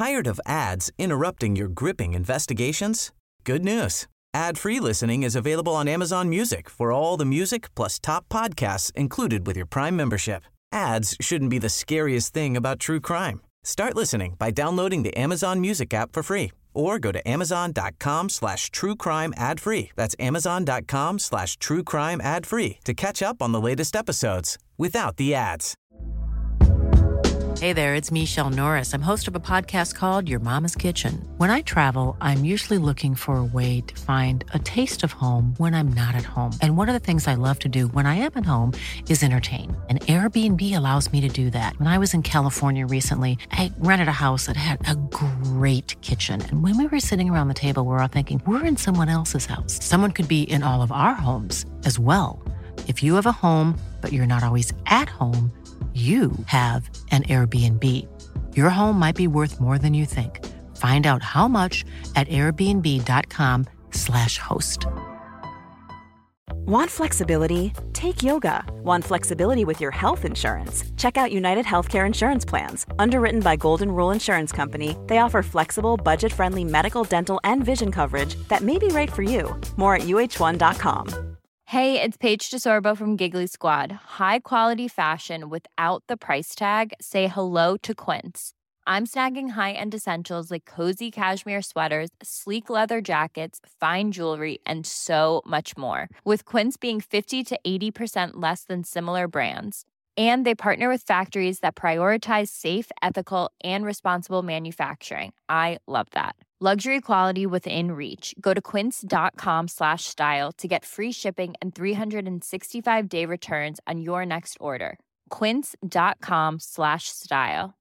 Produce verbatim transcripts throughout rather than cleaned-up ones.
Tired of ads interrupting your gripping investigations? Good news. Ad-free listening is available on Amazon Music for all the music plus top podcasts included with your Prime membership. Ads shouldn't be the scariest thing about true crime. Start listening by downloading the Amazon Music app for free or go to amazon.com slash true crime ad free. That's amazon.com slash true crime ad free to catch up on the latest episodes without the ads. Hey there, it's Michelle Norris. I'm host of a podcast called Your Mama's Kitchen. When I travel, I'm usually looking for a way to find a taste of home when I'm not at home. And one of the things I love to do when I am at home is entertain. And Airbnb allows me to do that. When I was in California recently, I rented a house that had a great kitchen. And when we were sitting around the table, we were all thinking, we're in someone else's house. Someone could be in all of our homes as well. If you have a home, but you're not always at home, you have an Airbnb. Your home might be worth more than you think. Find out how much at airbnb.com slash host. Want flexibility? Take yoga. Want flexibility with your health insurance? Check out United Healthcare Insurance Plans. Underwritten by Golden Rule Insurance Company, they offer flexible, budget-friendly medical, dental, and vision coverage that may be right for you. More at U H one dot com. Hey, it's Paige DeSorbo from Giggly Squad. High quality fashion without the price tag. Say hello to Quince. I'm snagging high-end essentials like cozy cashmere sweaters, sleek leather jackets, fine jewelry, and so much more. With Quince being fifty to eighty percent less than similar brands. And they partner with factories that prioritize safe, ethical, and responsible manufacturing. I love that. Luxury quality within reach. Go to quince.com slash style to get free shipping and three sixty-five day returns on your next order. Quince.com slash style.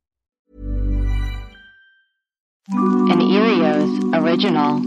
An Erios original.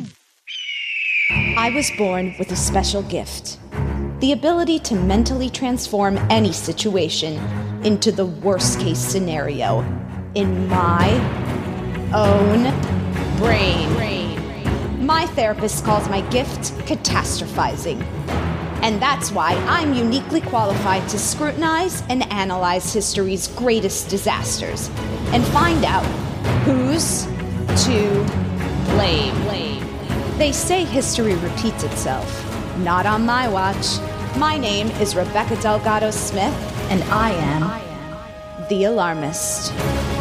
I was born with a special gift. The ability to mentally transform any situation into the worst-case scenario in my own brain. My therapist calls my gift catastrophizing. And that's why I'm uniquely qualified to scrutinize and analyze history's greatest disasters and find out who's to blame. They say history repeats itself. Not on my watch. My name is Rebecca Delgado Smith, and I am the Alarmist.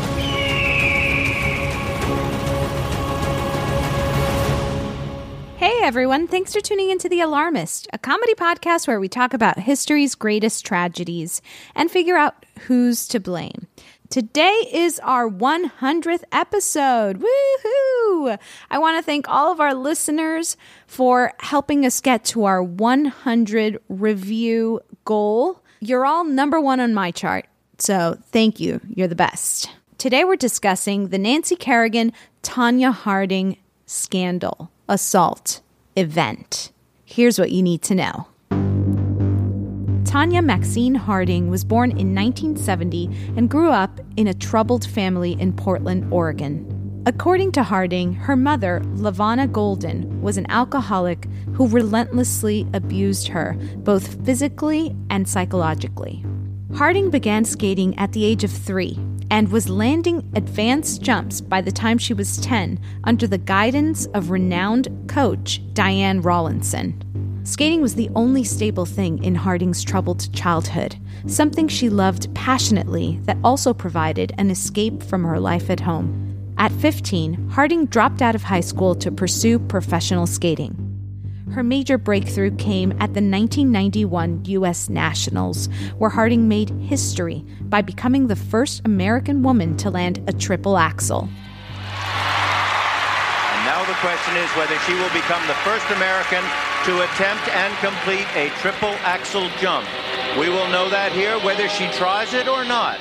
Hey everyone, thanks for tuning into The Alarmist, a comedy podcast where we talk about history's greatest tragedies and figure out who's to blame. Today is our one hundredth episode. Woohoo! I want to thank all of our listeners for helping us get to our one hundred review goal. You're all number one on my chart, so thank you. You're the best. Today we're discussing the Nancy Kerrigan, Tonya Harding scandal, assault, event. Here's what you need to know. Tonya Maxine Harding was born in nineteen seventy and grew up in a troubled family in Portland, Oregon. According to Harding, her mother, LaVonna Golden, was an alcoholic who relentlessly abused her, both physically and psychologically. Harding began skating at the age of three and was landing advanced jumps by the time she was ten under the guidance of renowned coach Diane Rawlinson. Skating was the only stable thing in Harding's troubled childhood, something she loved passionately that also provided an escape from her life at home. At fifteen, Harding dropped out of high school to pursue professional skating. Her major breakthrough came at the nineteen ninety-one U S Nationals, where Harding made history by becoming the first American woman to land a triple axel. And now the question is whether she will become the first American to attempt and complete a triple axel jump. We will know that here, whether she tries it or not.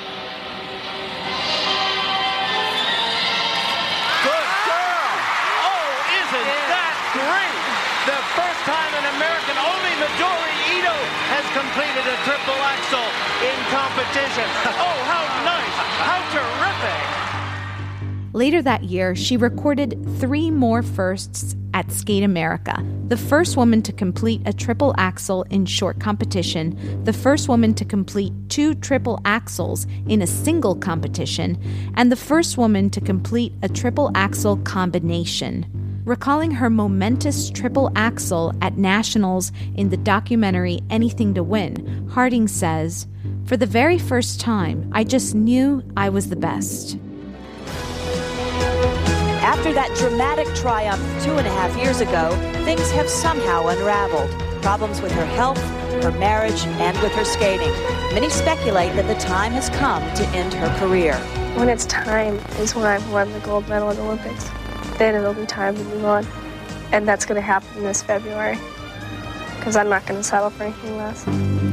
Good girl! Oh, isn't that great? The first time an American, only Midori Ito, has completed a triple axel in competition. Oh, how nice! How terrific! Later that year, she recorded three more firsts at at Skate America, the first woman to complete a triple axel in short competition, the first woman to complete two triple axels in a single competition, and the first woman to complete a triple axel combination. Recalling her momentous triple axel at nationals in the documentary Anything to Win, Harding says, "For the very first time, I just knew I was the best." After that dramatic triumph two and a half years ago, things have somehow unraveled. Problems with her health, her marriage, and with her skating. Many speculate that the time has come to end her career. When it's time is when I've won the gold medal at the Olympics. Then it'll be time to move on. And that's going to happen this February. Because I'm not going to settle for anything less.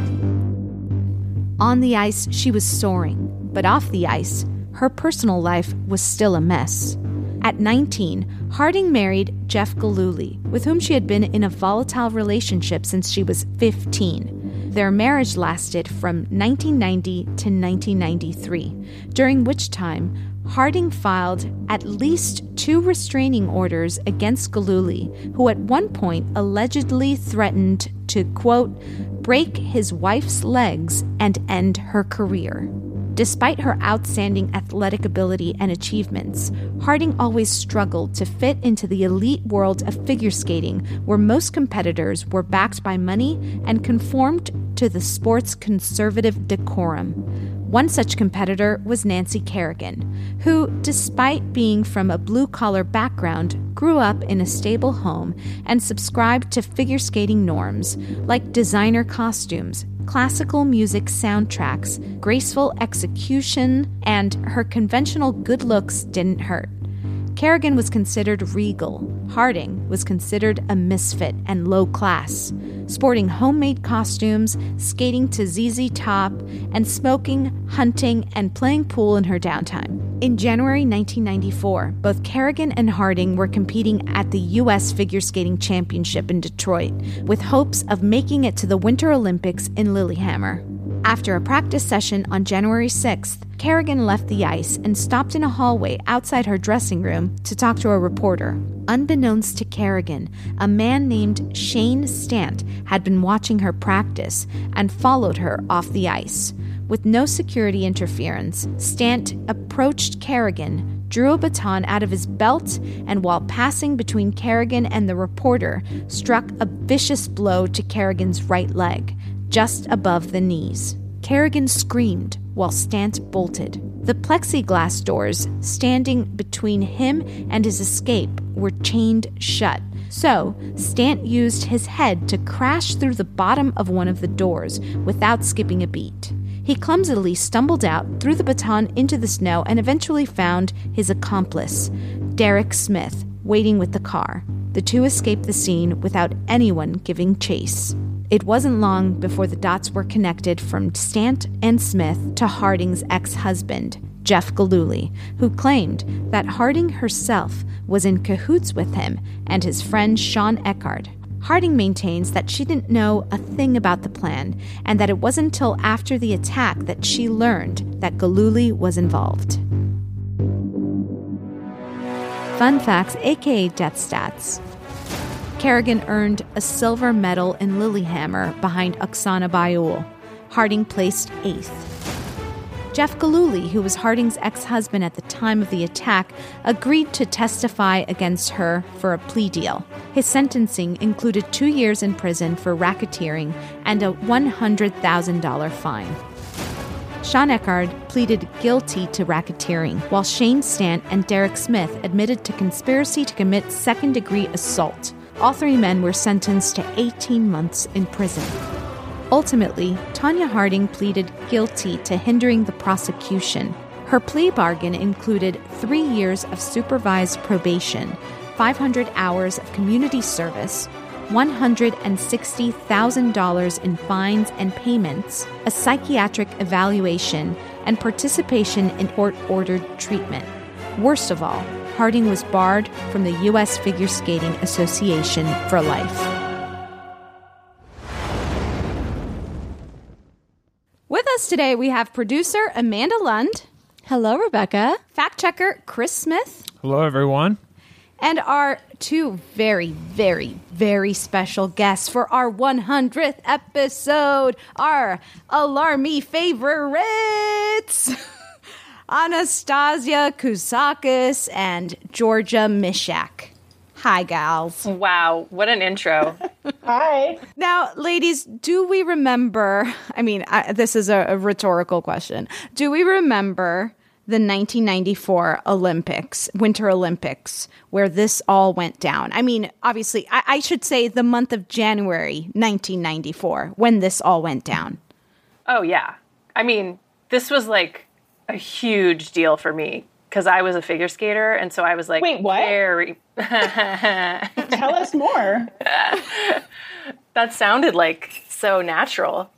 On the ice, she was soaring. But off the ice, her personal life was still a mess. At nineteen, Harding married Jeff Gillooly, with whom she had been in a volatile relationship since she was fifteen. Their marriage lasted from nineteen ninety to nineteen ninety-three, during which time Harding filed at least two restraining orders against Gillooly, who at one point allegedly threatened to, quote, break his wife's legs and end her career. Despite her outstanding athletic ability and achievements, Harding always struggled to fit into the elite world of figure skating, where most competitors were backed by money and conformed to the sport's conservative decorum. One such competitor was Nancy Kerrigan, who, despite being from a blue-collar background, grew up in a stable home and subscribed to figure skating norms like designer costumes, classical music soundtracks, graceful execution, and her conventional good looks didn't hurt. Kerrigan was considered regal. Harding was considered a misfit and low class, sporting homemade costumes, skating to Z Z Top, and smoking, hunting, and playing pool in her downtime. In January nineteen ninety-four, both Kerrigan and Harding were competing at the U S Figure Skating Championship in Detroit, with hopes of making it to the Winter Olympics in Lillehammer. After a practice session on January sixth, Kerrigan left the ice and stopped in a hallway outside her dressing room to talk to a reporter. Unbeknownst to Kerrigan, a man named Shane Stant had been watching her practice and followed her off the ice. With no security interference, Stant approached Kerrigan, drew a baton out of his belt, and while passing between Kerrigan and the reporter, struck a vicious blow to Kerrigan's right leg, just above the knees. Kerrigan screamed while Stant bolted. The plexiglass doors standing between him and his escape were chained shut, so Stant used his head to crash through the bottom of one of the doors without skipping a beat. He clumsily stumbled out, threw the baton into the snow, and eventually found his accomplice, Derek Smith, waiting with the car. The two escaped the scene without anyone giving chase. It wasn't long before the dots were connected from Stant and Smith to Harding's ex-husband, Jeff Gillooly, who claimed that Harding herself was in cahoots with him and his friend Sean Eckhart. Harding maintains that she didn't know a thing about the plan and that it wasn't until after the attack that she learned that Gillooly was involved. Fun facts, aka death stats. Kerrigan earned a silver medal in Lillehammer behind Oksana Baiul. Harding placed eighth. Jeff Gillooly, who was Harding's ex-husband at the time of the attack, agreed to testify against her for a plea deal. His sentencing included two years in prison for racketeering and a one hundred thousand dollars fine. Sean Eckhart pleaded guilty to racketeering, while Shane Stant and Derek Smith admitted to conspiracy to commit second-degree assault. All three men were sentenced to eighteen months in prison. Ultimately, Tonya Harding pleaded guilty to hindering the prosecution. Her plea bargain included three years of supervised probation, five hundred hours of community service, one hundred sixty thousand dollars in fines and payments, a psychiatric evaluation, and participation in court-ordered treatment. Worst of all, Harding was barred from the U S Figure Skating Association for life. With us today, we have producer Amanda Lund. Hello, Rebecca. Fact checker Chris Smith. Hello, everyone. And our two very, very, very special guests for our one hundredth episode, our Alarmy favorites, Anastasia Kouzakis and Georgia Mishak. Hi, gals. Wow, what an intro. Hi. Now, ladies, do we remember, I mean, I, this is a, a rhetorical question. Do we remember the nineteen ninety-four Olympics, Winter Olympics, where this all went down? I mean, obviously, I, I should say the month of January nineteen ninety-four, when this all went down. Oh, yeah. I mean, this was like a huge deal for me because I was a figure skater. And so I was like, wait, what? Very... Tell us more. That sounded like so natural.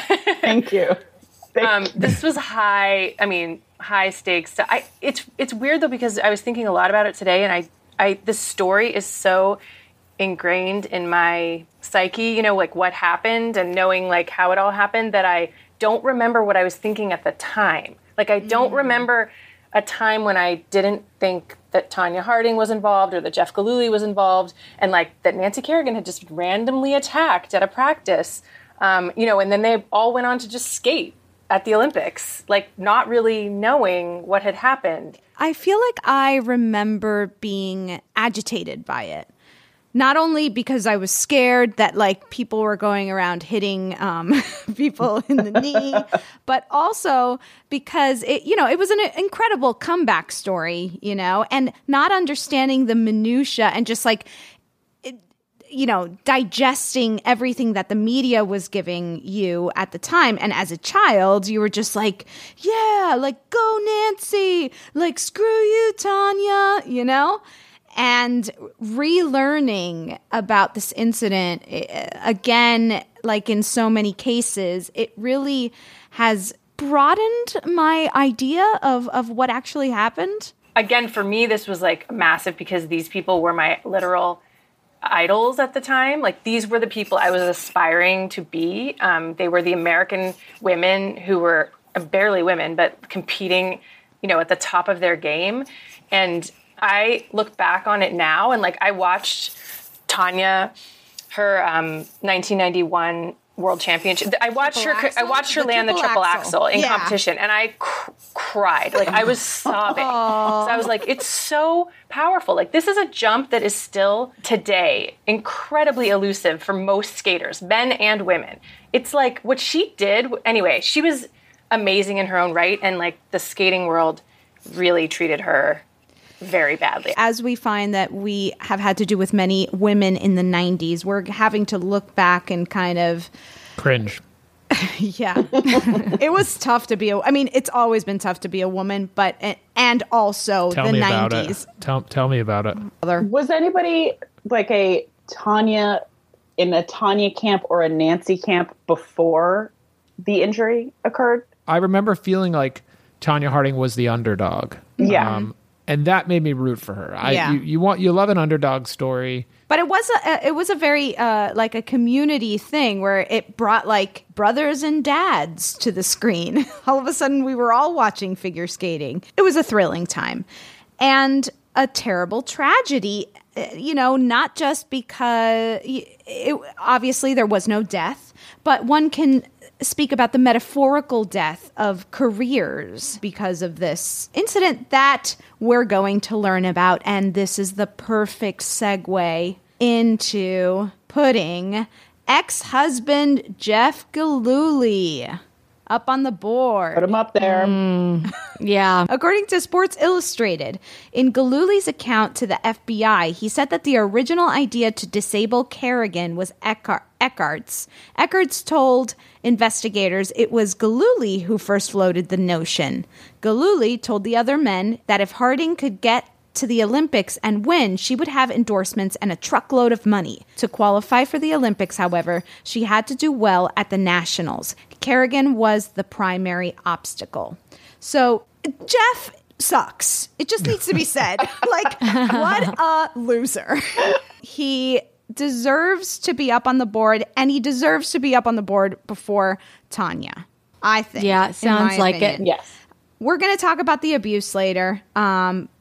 Thank you. Thank um, you. This was high, I mean, high stakes. To, I, it's it's weird, though, because I was thinking a lot about it today. And I, I this story is so ingrained in my psyche, you know, like what happened and knowing like how it all happened, that I don't remember what I was thinking at the time. Like, I don't mm. remember a time when I didn't think that Tonya Harding was involved or that Jeff Gillooly was involved, and like that Nancy Kerrigan had just randomly attacked at a practice, um, you know, and then they all went on to just skate at the Olympics, like not really knowing what had happened. I feel like I remember being agitated by it. Not only because I was scared that like people were going around hitting um, people in the knee, but also because it, you know, it was an incredible comeback story, you know, and not understanding the minutia and just like, it, you know, digesting everything that the media was giving you at the time. And as a child, you were just like, yeah, like go Nancy, like screw you, Tonya, you know? And relearning about this incident, again, like in so many cases, it really has broadened my idea of, of what actually happened. Again, for me, this was like massive because these people were my literal idols at the time. Like, these were the people I was aspiring to be. Um, they were the American women who were uh, barely women, but competing, you know, at the top of their game. And I look back on it now, and like I watched Tonya, her um, nineteen ninety-one World Championship. I watched triple her. Axel? I watched her the land the triple axel, axel in yeah. competition, and I cr- cried. Like I was sobbing. So I was like, "It's so powerful." Like, this is a jump that is still today incredibly elusive for most skaters, men and women. It's like what she did. Anyway, she was amazing in her own right, and like the skating world really treated her very badly. As we find that we have had to do with many women in the nineties, we're having to look back and kind of cringe. Yeah. It was tough to be a, I mean, it's always been tough to be a woman, but, and also tell the me nineties. About it. Tell, tell me about it. Was anybody like a Tonya in a Tonya camp or a Nancy camp before the injury occurred? I remember feeling like Tonya Harding was the underdog. Yeah. Um, And that made me root for her. I, yeah. you, you want you love an underdog story, but it was a it was a very uh, like a community thing where it brought like brothers and dads to the screen. All of a sudden, we were all watching figure skating. It was a thrilling time, and a terrible tragedy. You know, not just because it, obviously there was no death, but one can speak about the metaphorical death of careers because of this incident that we're going to learn about. And this is the perfect segue into putting ex-husband Jeff Gillooly up on the board. Put him up there. Mm, yeah. According to Sports Illustrated, in Gillooly's account to the F B I, he said that the original idea to disable Kerrigan was Eckhart, Eckhart's. Eckhart's told investigators it was Gillooly who first floated the notion. Gillooly told the other men that if Harding could get to the Olympics and win, she would have endorsements and a truckload of money. To qualify for the Olympics, however, she had to do well at the Nationals. Kerrigan was the primary obstacle. So Jeff sucks. It just needs to be said. Like, what a loser. He deserves to be up on the board, and he deserves to be up on the board before Tonya, I think. Yeah, sounds like opinion. it. Yes. We're going to talk about the abuse later, um, but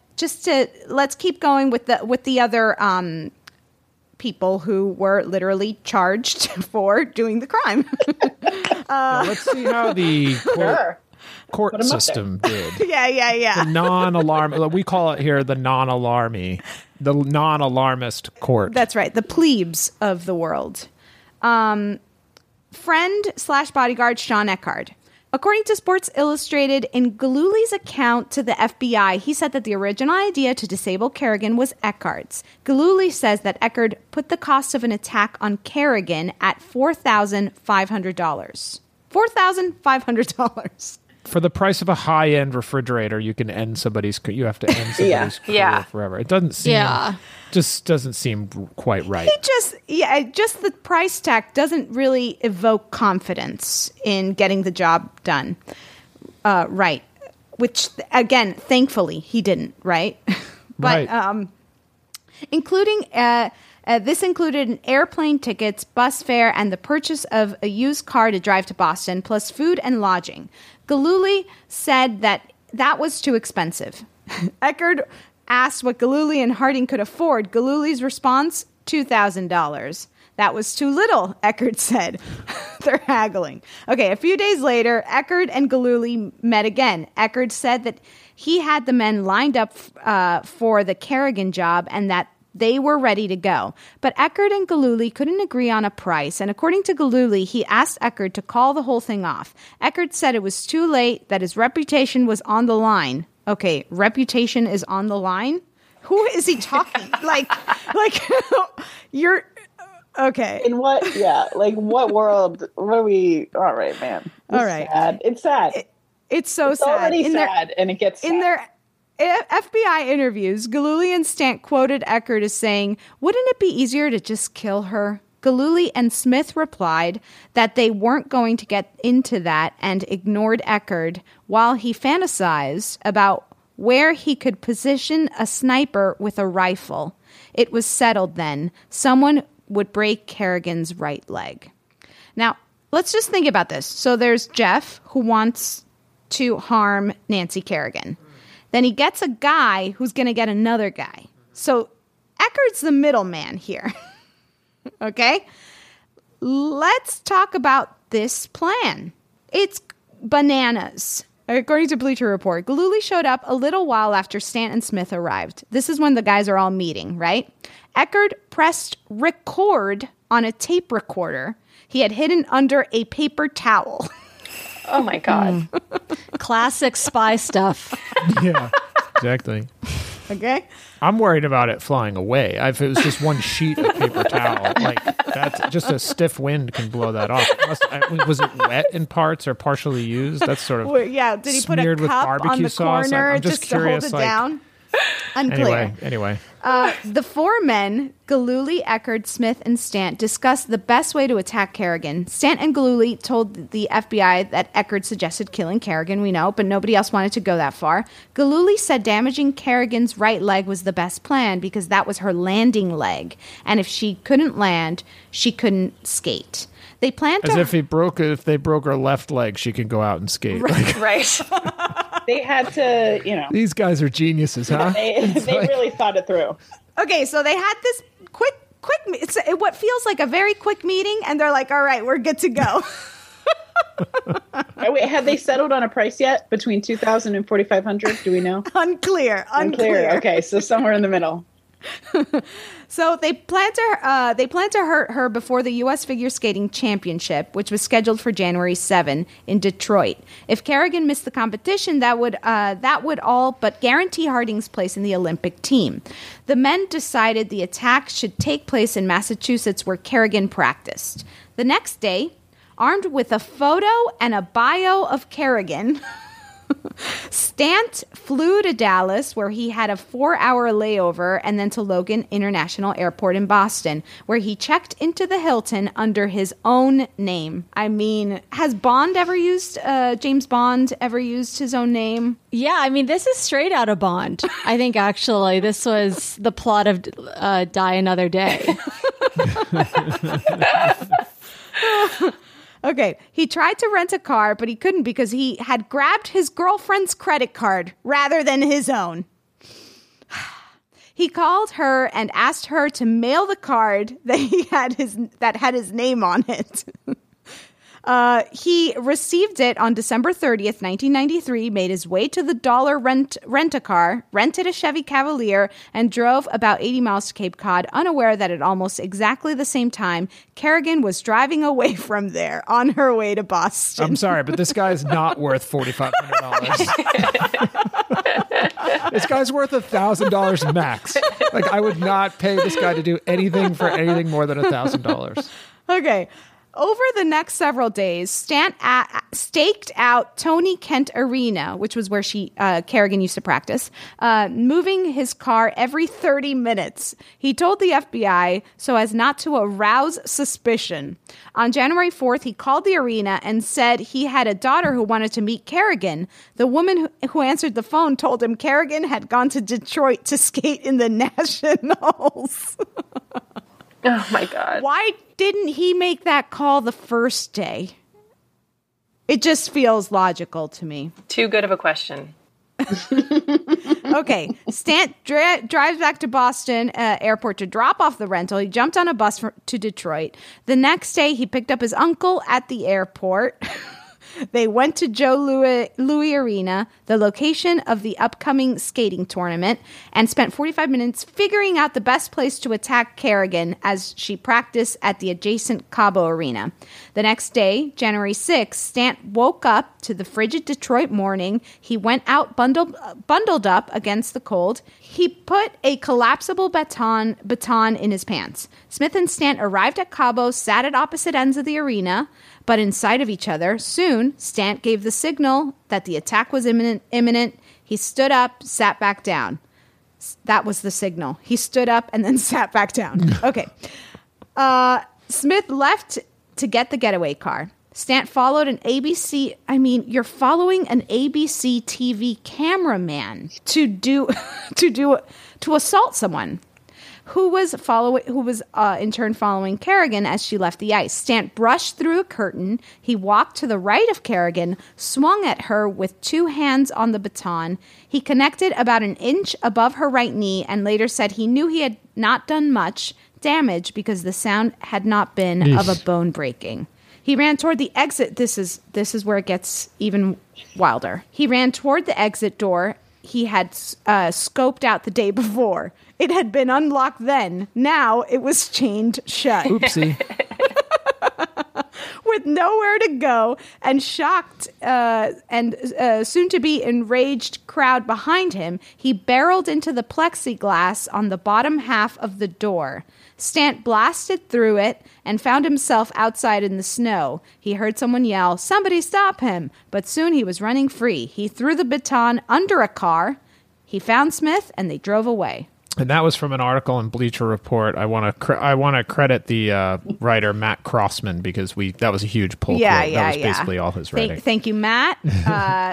just to let's keep going with the with the other um, people who were literally charged for doing the crime. uh, yeah, let's see how the court, Sure. court system did. yeah, yeah, yeah. The non-alarm. We call it here the non-alarmy, the non-alarmist court. That's right. The plebes of the world. Um, friend slash bodyguard Sean Eckhart. According to Sports Illustrated, in Gilhuly's account to the F B I, he said that the original idea to disable Kerrigan was Eckhart's. Gilhuly says that Eckhart put the cost of an attack on Kerrigan at four thousand five hundred dollars. four thousand five hundred dollars. For the price of a high-end refrigerator, you can end somebody's. You have to end somebody's Yeah. career Yeah. forever. It doesn't seem. Yeah. Just doesn't seem quite right. He just, yeah, just the price tag doesn't really evoke confidence in getting the job done. Uh, right. Which, again, thankfully, he didn't, right? but, Right. um, including, uh, uh, this included an airplane tickets, bus fare, and the purchase of a used car to drive to Boston, plus food and lodging. Gilhuly said that that was too expensive. Eckhart asked what Gilhuly and Harding could afford. Gilhuly's response, two thousand dollars. That was too little, Eckhart said. They're haggling. Okay, a few days later, Eckhart and Gilhuly met again. Eckhart said that he had the men lined up uh, for the Kerrigan job and that they were ready to go. But Eckhart and Gilhuly couldn't agree on a price, and according to Gilhuly, he asked Eckhart to call the whole thing off. Eckhart said it was too late, that his reputation was on the line. Okay, reputation is on the line? Who is he talking? like, like you're okay. In what? Yeah, like what world? What are we? All right, man. It's All right. sad. It's sad. It, it's so it's sad. already in sad, their, and it gets in sad. their F B I interviews, Gilhuly and Stant quoted Eckhart as saying, "Wouldn't it be easier to just kill her?" Gilhuly and Smith replied that they weren't going to get into that and ignored Eckhart while he fantasized about where he could position a sniper with a rifle. It was settled then. Someone would break Kerrigan's right leg. Now, let's just think about this. So there's Jeff, who wants to harm Nancy Kerrigan. Then he gets a guy who's going to get another guy. So Eckhart's the middleman here. Okay? Let's talk about this plan. It's bananas. According to Bleacher Report, Gilhuly showed up a little while after Stant and Smith arrived. This is when the guys are all meeting, right? Eckhart pressed record on a tape recorder he had hidden under a paper towel. Oh my God. Mm. Classic spy stuff. Yeah, exactly. Okay. I'm worried about it flying away. If it was just one sheet of paper towel, like that's just a stiff wind can blow that off. Must, I, was it wet in parts or partially used? That's sort of well, yeah. Did he put a smeared with cup barbecue on the sauce. corner I'm just, just curious, to hold it like, down? Unclear. Anyway, anyway. Uh, the four men, Gilhuly, Eckhart, Smith, and Stant, discussed the best way to attack Kerrigan. Stant and Gilhuly told the F B I that Eckhart suggested killing Kerrigan, we know, but nobody else wanted to go that far. Gilhuly said damaging Kerrigan's right leg was the best plan because that was her landing leg, and if she couldn't land, she couldn't skate. They planned As to... if he broke if they broke her left leg, she could go out and skate. Right. Like, Right. They had to, you know. these guys are geniuses, huh? They, they like- really thought it through. Okay, so they had this quick, quick, me- it's it, what feels like a very quick meeting, and they're like, all right, we're good to go. Oh, wait, had they settled on a price yet between two thousand and forty-five hundred? Do we know? Unclear. Unclear. Okay, so somewhere in the middle. So they plan to uh, they plan to hurt her before the U S Figure Skating Championship, which was scheduled for January seventh in Detroit. If Kerrigan missed the competition, that would uh, that would all but guarantee Harding's place in the Olympic team. The men decided the attack should take place in Massachusetts, where Kerrigan practiced. The next day, armed with a photo and a bio of Kerrigan, Stant flew to Dallas, where he had a four-hour layover, and then to Logan International Airport in Boston, where he checked into the Hilton under his own name. I mean, has Bond ever used, uh, James Bond ever used his own name? Yeah, I mean, this is straight out of Bond. I think, actually, this was the plot of uh, Die Another Day. Okay, he tried to rent a car, but he couldn't because he had grabbed his girlfriend's credit card rather than his own. He called her and asked her to mail the card that he had his that had his name on it. Uh, he received it on December thirtieth, nineteen ninety-three, made his way to the Dollar rent rent-a-car, rented a Chevy Cavalier, and drove about eighty miles to Cape Cod, unaware that at almost exactly the same time, Kerrigan was driving away from there on her way to Boston. I'm sorry, but this guy's not worth forty-five hundred dollars. This guy's worth one thousand dollars max. Like, I would not pay this guy to do anything for anything more than one thousand dollars. Okay. Over the next several days, Stant a- staked out Tony Kent Arena, which was where she uh, Kerrigan used to practice, uh, moving his car every thirty minutes. He told the F B I so as not to arouse suspicion. On January fourth, he called the arena and said he had a daughter who wanted to meet Kerrigan. The woman who, who answered the phone told him Kerrigan had gone to Detroit to skate in the Nationals. Oh, my God. Why didn't he make that call the first day? It just feels logical to me. Too good of a question. Okay. Stant dri- drives back to Boston uh, airport to drop off the rental. He jumped on a bus for- to Detroit. The next day, he picked up his uncle at the airport. They went to Joe Louis, Louis Arena, the location of the upcoming skating tournament, and spent forty-five minutes figuring out the best place to attack Kerrigan as she practiced at the adjacent Cabo Arena. The next day, January sixth, Stant woke up to the frigid Detroit morning. He went out bundled, bundled up against the cold. He put a collapsible baton, baton in his pants. Smith and Stant arrived at Cabo, sat at opposite ends of the arena, but in sight of each other. Soon, Stant gave the signal that the attack was imminent. imminent. He stood up, sat back down. That was the signal. He stood up and then sat back down. Okay. Uh, Smith left to get the getaway car. Stant followed an A B C. I mean, you're following an A B C T V cameraman to do, to do, to assault someone. Who was following? Who was uh, in turn following Kerrigan as she left the ice? Stant brushed through a curtain. He walked to the right of Kerrigan, swung at her with two hands on the baton. He connected about an inch above her right knee, and later said he knew he had not done much damage because the sound had not been Eesh. of a bone breaking. He ran toward the exit. This is this is where it gets even wilder. He ran toward the exit door he had uh, scoped out the day before. It had been unlocked then. Now it was chained shut. Oopsie. With nowhere to go and shocked uh, and uh, soon-to-be enraged crowd behind him, he barreled into the plexiglass on the bottom half of the door. Stant blasted through it and found himself outside in the snow. He heard someone yell, "Somebody stop him!" But soon he was running free. He threw the baton under a car. He found Smith, and they drove away. And that was from an article in Bleacher Report. I want to cre- I want to credit the uh, writer Matt Crossman because we that was a huge pull yeah, quote. Yeah, that was yeah. basically all his writing. Thank, thank you, Matt. Uh,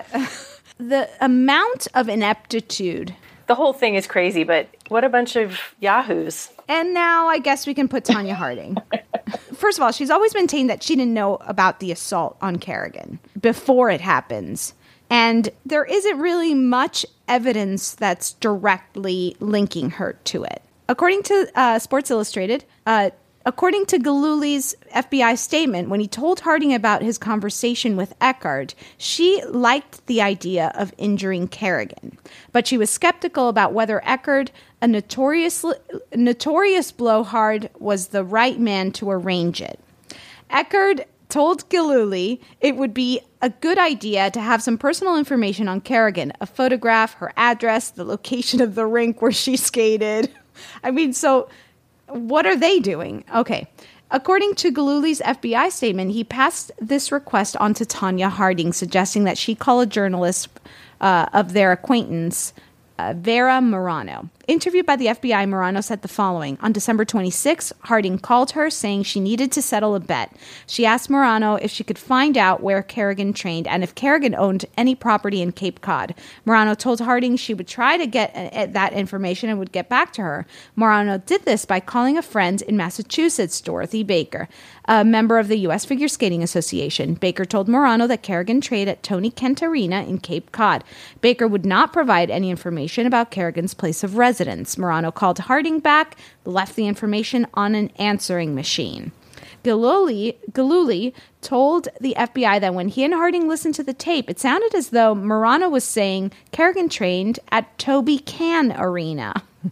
the amount of ineptitude. The whole thing is crazy, but what a bunch of yahoos. And now I guess we can put Tonya Harding. First of all, she's always maintained that she didn't know about the assault on Kerrigan before it happens. And there isn't really much evidence that's directly linking her to it. According to uh, Sports Illustrated, uh, according to Gillooly's F B I statement, when he told Harding about his conversation with Eckard, she liked the idea of injuring Kerrigan. But she was skeptical about whether Eckard, a notorious, notorious blowhard, was the right man to arrange it. Eckard told Gillooly it would be a good idea to have some personal information on Kerrigan, a photograph, her address, the location of the rink where she skated. I mean, so what are they doing? Okay. According to Gillooly's F B I statement, he passed this request on to Tonya Harding, suggesting that she call a journalist uh, of their acquaintance, uh, Vera Morano. Interviewed by the F B I, Morano said the following. On December twenty-sixth, Harding called her saying she needed to settle a bet. She asked Morano if she could find out where Kerrigan trained and if Kerrigan owned any property in Cape Cod. Morano told Harding she would try to get uh, that information and would get back to her. Morano did this by calling a friend in Massachusetts, Dorothy Baker, a member of the U S Figure Skating Association. Baker told Morano that Kerrigan trained at Tony Kent Arena in Cape Cod. Baker would not provide any information information about Kerrigan's place of residence. Marano called Harding back, left the information on an answering machine. Gillooly, Gillooly told the F B I that when he and Harding listened to the tape, it sounded as though Marano was saying Kerrigan trained at Toby Can Arena.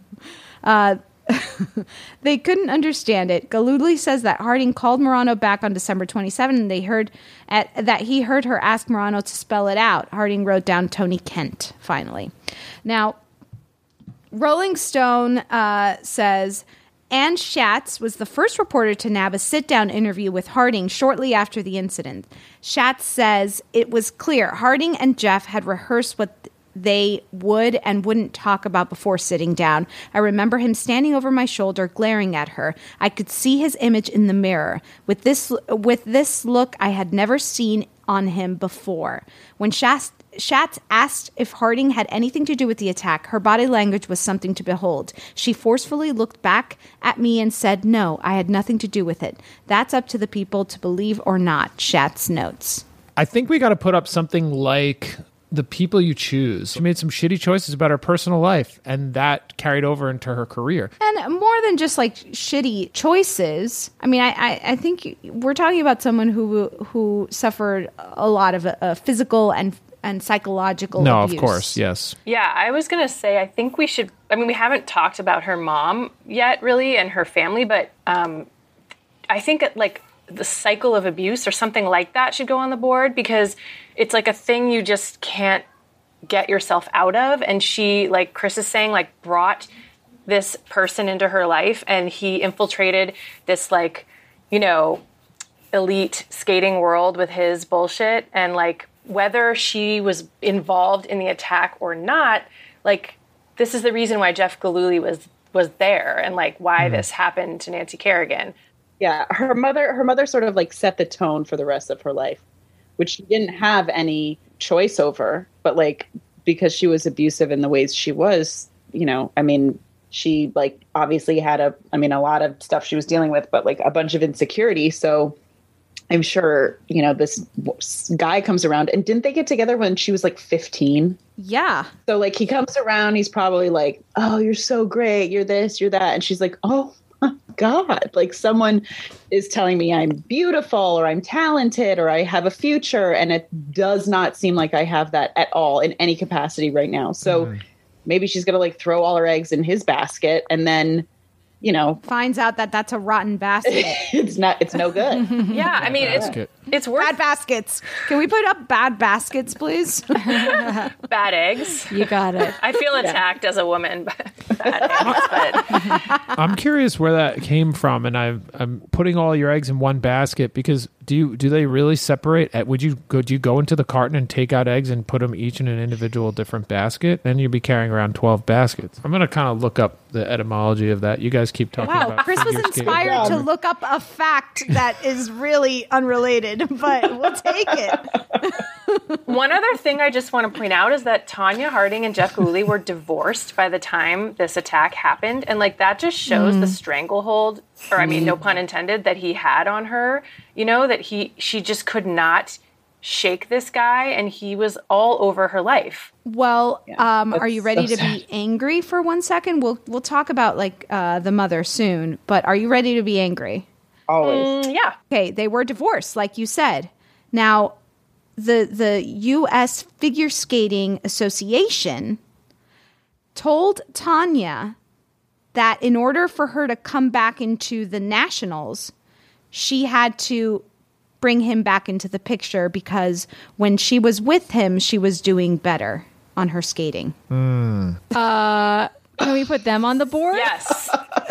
uh, they couldn't understand it. Gillooly says that Harding called Marano back on December twenty-seventh, and they heard at, that he heard her ask Marano to spell it out. Harding wrote down Tony Kent, finally. Now, Rolling Stone uh, says Ann Schatz was the first reporter to nab a sit-down interview with Harding shortly after the incident. Schatz says it was clear Harding and Jeff had rehearsed what they would and wouldn't talk about before sitting down. I remember him standing over my shoulder, glaring at her. I could see his image in the mirror. With this, with this look I had never seen on him before. When Schatz Schatz asked if Harding had anything to do with the attack, her body language was something to behold. She forcefully looked back at me and said, "No, I had nothing to do with it. That's up to the people to believe or not," Schatz notes. I think we got to put up something like the people you choose. She made some shitty choices about her personal life, and that carried over into her career. And more than just like shitty choices, I mean, I, I, I think we're talking about someone who who suffered a lot of uh, physical and and psychological no, abuse. of course, yes. Yeah, I was going to say, I think we should, I mean, we haven't talked about her mom yet, really, and her family, but um, I think like the cycle of abuse or something like that should go on the board, because it's like a thing you just can't get yourself out of. And she, like Chris is saying, like brought this person into her life, and he infiltrated this like, you know, elite skating world with his bullshit. And like, whether she was involved in the attack or not, like this is the reason why Jeff Gillooly was was there, and like why mm. this happened to Nancy Kerrigan. Yeah, her mother her mother sort of like set the tone for the rest of her life, which she didn't have any choice over, but like because she was abusive in the ways she was, you know, I mean, she like obviously had a I mean a lot of stuff she was dealing with, but like a bunch of insecurity, so I'm sure, you know, this guy comes around, and didn't they get together when she was like fifteen? Yeah. So like he comes around, he's probably like, "Oh, you're so great. You're this, you're that." And she's like, "Oh my God, like someone is telling me I'm beautiful or I'm talented or I have a future." And it does not seem like I have that at all in any capacity right now. So mm. maybe she's going to like throw all her eggs in his basket, and then, you know, finds out that that's a rotten basket. it's not, it's no good. Yeah. I mean, it's, it's worth bad baskets. Can we put up bad baskets, please? Bad eggs. You got it. I feel attacked yeah. as a woman by bad eggs, but I'm curious where that came from. And I, I'm putting all your eggs in one basket because do you, do they really separate? Would you go, do you go into the carton and take out eggs and put them each in an individual different basket? Then you'd be carrying around twelve baskets. I'm going to kind of look up the etymology of that. You guys keep talking wow, about Chris was inspired skating. to look up a fact that is really unrelated, but we'll take it. One other thing I just want to point out is that Tonya Harding and Jeff Gillooly were divorced by the time this attack happened. And like that just shows mm. the stranglehold, or I mean, no pun intended, that he had on her. You know, that he she just could not shake this guy, and he was all over her life. Well, yeah, um, are you ready so to sad. be angry for one second? We'll we'll talk about like uh, the mother soon, but are you ready to be angry? Always. Mm, yeah. Okay, they were divorced, like you said. Now, the the U S Figure Skating Association told Tonya that in order for her to come back into the nationals, she had to bring him back into the picture because when she was with him, she was doing better on her skating. Mm. Uh, can we put them on the board? Yes.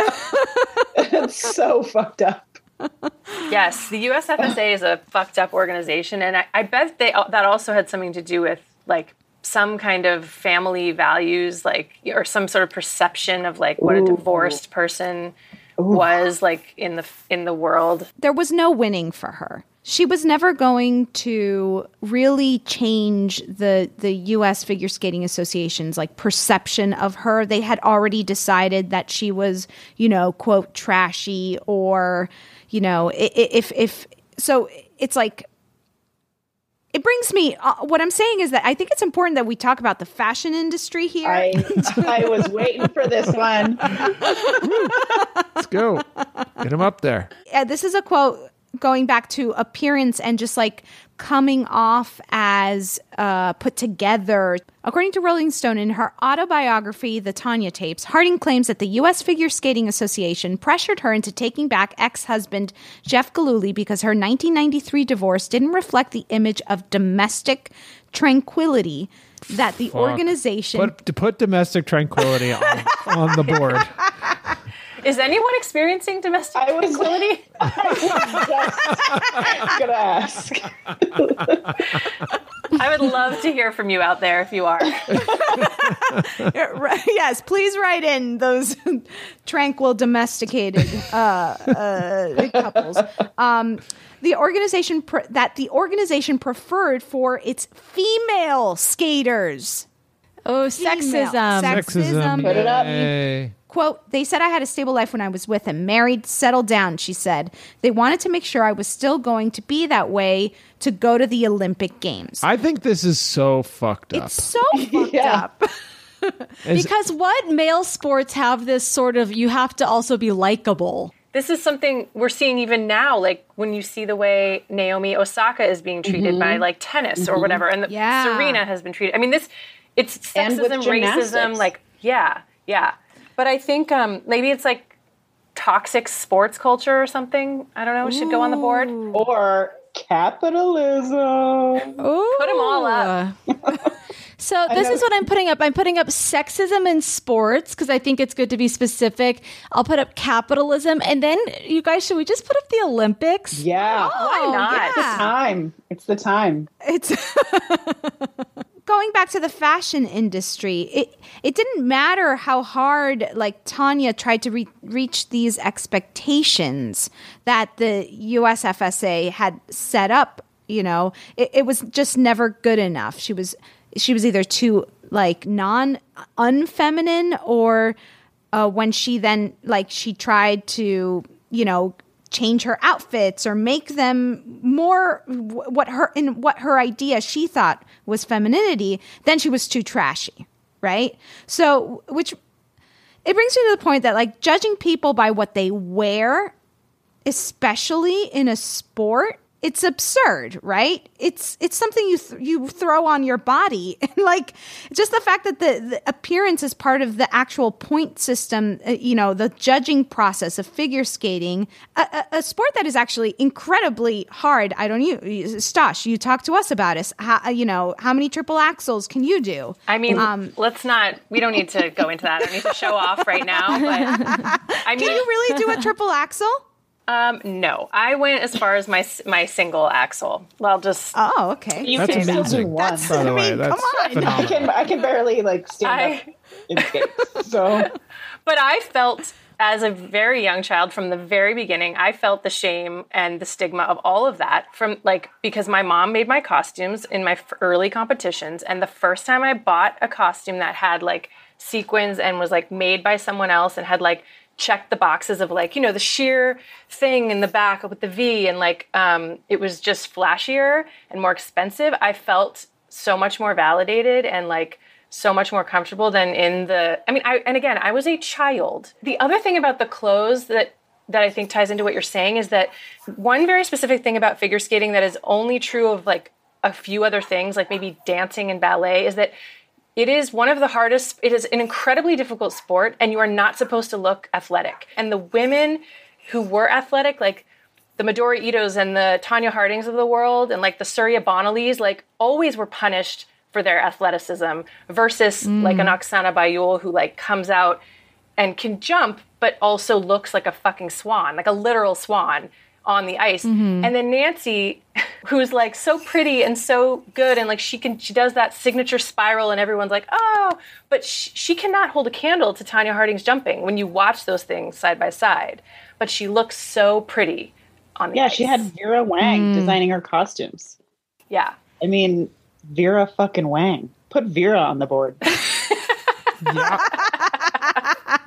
It's so fucked up. Yes, the U S F S A is a fucked up organization, and I, I bet they that also had something to do with like some kind of family values, like or some sort of perception of like what Ooh. a divorced person Ooh. was like in the in the world. There was no winning for her. She was never going to really change the the U S Figure Skating Association's like perception of her. They had already decided that she was, you know, quote, trashy, or, you know, if if so it's like it brings me, uh, what I'm saying is that I think it's important that we talk about the fashion industry here. I, I was waiting for this one. Let's go. Get him up there. Uh, this is a quote going back to appearance and just like coming off as uh, put together. According to Rolling Stone, in her autobiography, The Tanya Tapes, Harding claims that the U S Figure Skating Association pressured her into taking back ex-husband Jeff Gillooly because her nineteen ninety-three divorce didn't reflect the image of domestic tranquility that the Fuck. organization... Put, to put domestic tranquility on, on the board. Is anyone experiencing domestic I was, tranquility? I was just gonna ask. I would love to hear from you out there if you are. Yes, please write in those tranquil, domesticated uh, uh, couples. Um, the organization pre- that the organization preferred for its female skaters. Oh, Female. sexism. Sexism. Put it up. Hey. Quote, they said I had a stable life when I was with him, married, settled down, she said. They wanted to make sure I was still going to be that way to go to the Olympic Games. I think this is so fucked up. It's so fucked Yeah. up. Because what male sports have this sort of, you have to also be likable. This is something we're seeing even now, like when you see the way Naomi Osaka is being treated Mm-hmm. by like tennis mm-hmm. or whatever, and the, Yeah. Serena has been treated. I mean, this it's And with sexism, gymnastics. racism, like yeah, yeah. But I think um, maybe it's like toxic sports culture or something. I don't know. It should go on the board. Or capitalism. Ooh. Put them all up. So this is what I'm putting up. I'm putting up sexism in sports because I think it's good to be specific. I'll put up capitalism. And then, you guys, should we just put up the Olympics? Yeah. Why not? It's the time. It's the time. It's going back to the fashion industry. It it didn't matter how hard like Tanya tried to re- reach these expectations that the U S F S A had set up. You know, it, it was just never good enough. She was she was either too like non unfeminine or uh, when she then like she tried to you know. change her outfits or make them more what her in what her idea she thought was femininity, then she was too trashy, right? So, which it brings me to the point that like judging people by what they wear, especially in a sport, it's absurd, right? It's it's something you th- you throw on your body, and like just the fact that the, the appearance is part of the actual point system, uh, you know, the judging process of figure skating, a, a, a sport that is actually incredibly hard. I don't you, Stosh, you talk to us about it. How, you know, how many triple axels can you do? I mean, Um, let's not. We don't need to go into that. I don't need to show off right now. But I mean, Can you really do a triple axel? Um, no, I went as far as my my single axle. Well, just oh, okay. You That's can still amazing. do one. That's- By the I way, mean, that's come on. I phenomenal. can I can barely like stand I- up in skates. So But I felt as a very young child from the very beginning, I felt the shame and the stigma of all of that from like, because my mom made my costumes in my f- early competitions. And the first time I bought a costume that had like sequins and was like made by someone else and had like checked the boxes of like, you know, the sheer thing in the back with the V and like, um, it was just flashier and more expensive. I felt so much more validated and like, so much more comfortable than in the, I mean, I, and again, I was a child. The other thing about the clothes that, that I think ties into what you're saying is that one very specific thing about figure skating that is only true of like a few other things, like maybe dancing and ballet, is that it is one of the hardest, it is an incredibly difficult sport and you are not supposed to look athletic. And the women who were athletic, like the Midori Itos and the Tanya Hardings of the world and like the Surya Bonalis, like always were punished for their athleticism versus mm. like an Oksana Bayul who like comes out and can jump, but also looks like a fucking swan, like a literal swan on the ice. Mm-hmm. And then Nancy, who's like so pretty and so good. And like, she can, she does that signature spiral and everyone's like, oh, but she, she cannot hold a candle to Tanya Harding's jumping when you watch those things side by side, but she looks so pretty on the yeah, ice. she had Vera Wang Mm. designing her costumes. Yeah. I mean, Vera fucking Wang. Put Vera on the board. Yeah.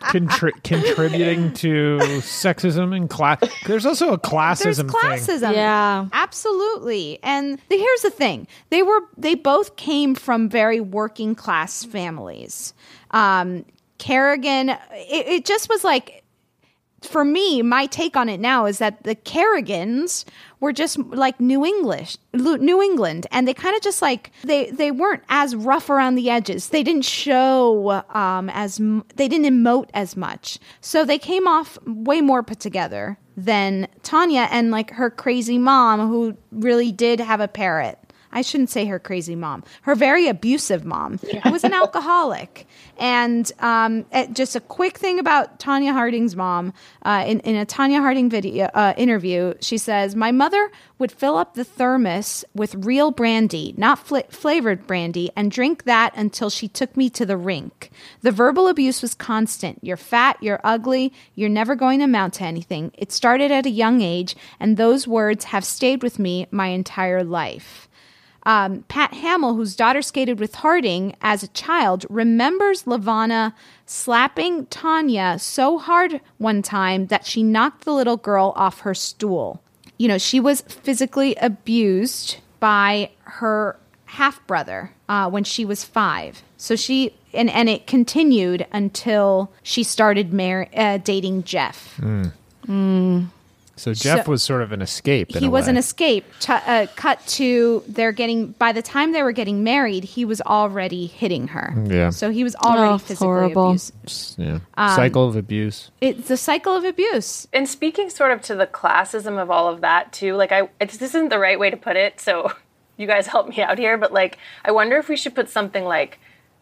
Contri- contributing to sexism and class. There's also a classism There's classism. thing. Yeah, absolutely. And the, here's the thing: they were they both came from very working class families. Um, Kerrigan, it, it just was like. For me, my take on it now is that the Kerrigans were just like New English, New England, and they kind of just like they they weren't as rough around the edges. They didn't show um, as they didn't emote as much, so they came off way more put together than Tanya and like her crazy mom, who really did have a parrot. I shouldn't say her crazy mom. Her very abusive mom, who was an alcoholic. And um, just a quick thing about Tanya Harding's mom. Uh, in, in a Tanya Harding video uh, interview, she says, "My mother would fill up the thermos with real brandy, not fl- flavored brandy, and drink that until she took me to the rink. The verbal abuse was constant. You're fat, you're ugly, you're never going to amount to anything. It started at a young age, and those words have stayed with me my entire life." Um, Pat Hamill, whose daughter skated with Harding as a child, remembers LaVonna slapping Tanya so hard one time that she knocked the little girl off her stool. You know, she was physically abused by her half-brother uh, when she was five. So she, and, and it continued until she started mar- uh, dating Jeff. Mm. Mm. So Jeff So- was sort of an escape. In He a was way. an escape. T- uh, cut to they're getting. By the time they were getting married, he was already hitting her. Yeah. So he was already Oh, it's physically horrible. abused. Yeah. Um, Cycle of abuse. It's a cycle of abuse. And speaking sort of to the classism of all of that too, like I, it's, this isn't the right way to put it, so you guys help me out here. But like, I wonder if we should put something like,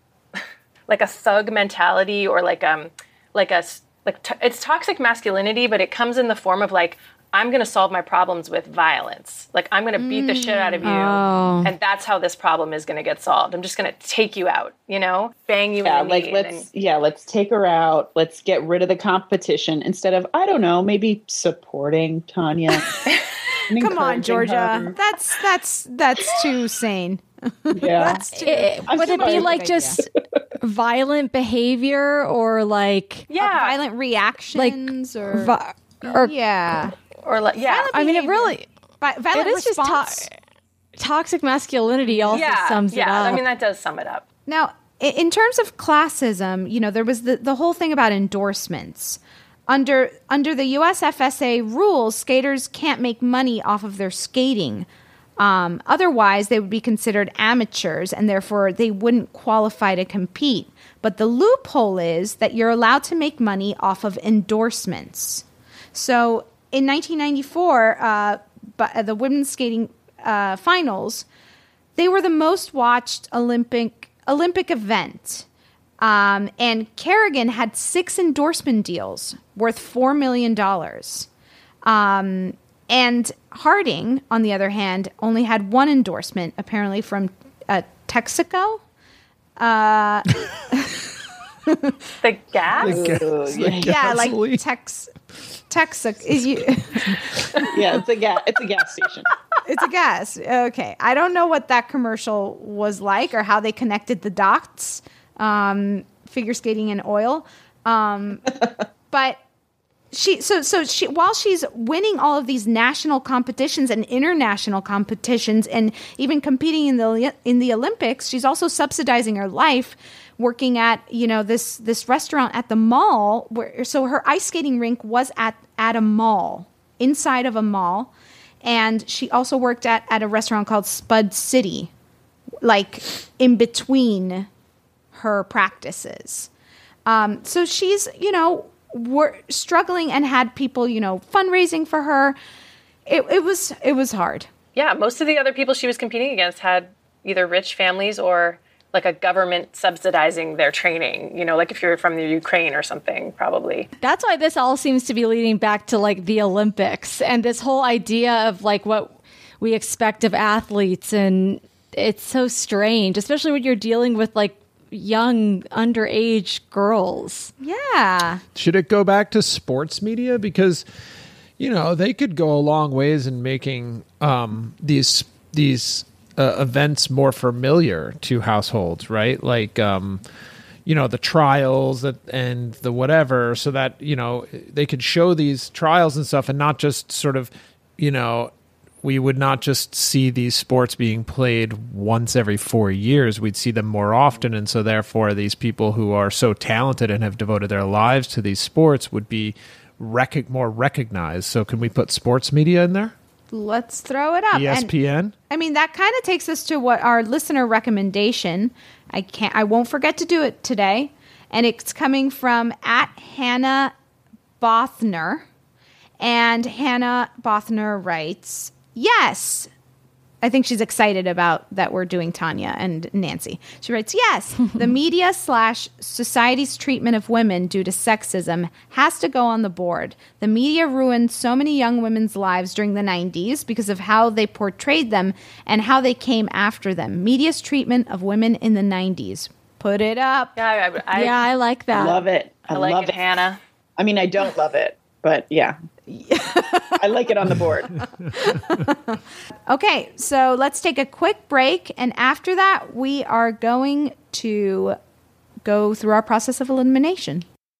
like a thug mentality, or like um, like a like t- it's toxic masculinity, but it comes in the form of like, I'm going to solve my problems with violence. Like, I'm going to beat the shit out of you. Oh. And that's how this problem is going to get solved. I'm just going to take you out, you know, bang you Yeah, in the like knee. let's and then, yeah, let's take her out. Let's get rid of the competition instead of, I don't know, maybe supporting Tanya. and Come on, encouraging Georgia. her. That's that's that's too sane. Yeah. That's too, It- I'm would it be sorry. like just violent behavior or like yeah. violent reactions or vi- or yeah. or like, yeah. Violent I mean, it behavior. really Vi- violent it is just to- response. toxic masculinity also yeah. sums yeah. it up. I mean, that does sum it up. Now, i- in terms of classism, you know, there was the, the whole thing about endorsements. Under under the U S F S A rules, skaters can't make money off of their skating. Um, otherwise, they would be considered amateurs, and therefore they wouldn't qualify to compete. But the loophole is that you're allowed to make money off of endorsements. So in nineteen ninety-four, uh, but, uh, the women's skating uh, finals, they were the most watched Olympic Olympic event. Um, and Kerrigan had six endorsement deals worth four million dollars. Um, and Harding, on the other hand, only had one endorsement, apparently from uh, Texaco. Uh, The gas? Ugh, yeah. yeah, like Gasoline. Tex Texaco. You- yeah, it's a gas it's a gas station. It's a gas. Okay. I don't know what that commercial was like or how they connected the dots, um, figure skating and oil. Um, but she, so, so she, while she's winning all of these national competitions and international competitions and even competing in the, in the Olympics, she's also subsidizing her life working at, you know, this, this restaurant at the mall where, so her ice skating rink was at, at a mall, inside of a mall. And she also worked at, at a restaurant called Spud City, like in between her practices. Um, so she's, you know, wor- struggling and had people, you know, fundraising for her. It, it was it was hard. Yeah, most of the other people she was competing against had either rich families or like a government subsidizing their training, you know, like if you're from the Ukraine or something, probably. That's why this all seems to be leading back to like the Olympics and this whole idea of like what we expect of athletes. And it's so strange, especially when you're dealing with like young underage girls. Yeah. Should it go back to sports media? Because, you know, they could go a long ways in making um, these these uh, events more familiar to households, right? Like, um, you know, the trials that, and the whatever, so that, you know, they could show these trials and stuff and not just sort of, you know, we would not just see these sports being played once every four years. We'd see them more often. And so therefore these people who are so talented and have devoted their lives to these sports would be rec- more recognized. So can we put sports media in there? Let's throw it up. E S P N? And, I mean, that kind of takes us to what our listener recommendation. I can't, I won't forget to do it today. And it's coming from at Hannah Bothner. And Hannah Bothner writes, yes. I think she's excited about that we're doing Tanya and Nancy. She writes, yes, the media slash society's treatment of women due to sexism has to go on the board. The media ruined so many young women's lives during the nineties because of how they portrayed them and how they came after them. Media's treatment of women in the nineties. Put it up. Yeah, I, I, yeah, I like that. Love it. I, I like love it, it, Hannah. I mean, I don't love it, but yeah. I like it on the board. Okay, so let's take a quick break. And after that, we are going to go through our process of elimination.